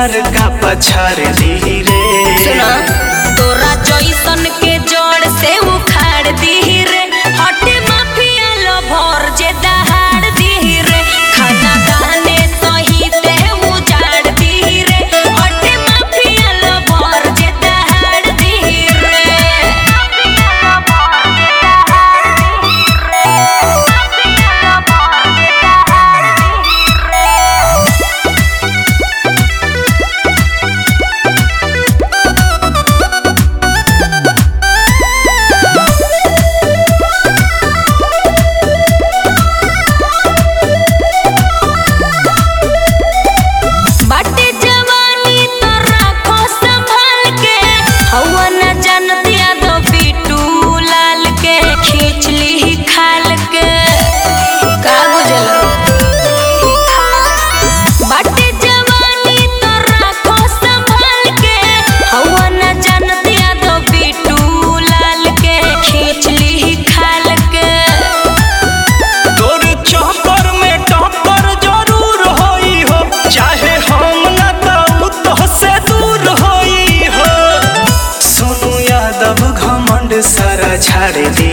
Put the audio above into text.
सर का पछाड़ दी रे। सुना तोरा जैसन के जड़ से उखाड़ दी रे। हटे माफिया लो भर जे दहाड़ दी रे। खाना दाने सही ते उजाड़ दी रे। हटे माफिया लो भर जे दहाड़ दी रे। बाटे जवानी तो राखो संभाल के। हवा न जानतिया दो बिटू लाल के। खींच ली खाल के का बुझल। बाटे जवानी तो राखो संभाल के। हवा न जानतिया दो बिटू लाल के। खींच ली खाल के। तोर चौपर में टॉपर जरूर होई हो। चाहे हम न तो तो से दूर होई हो। सोनू यादव घमंड सारा झाड़ दी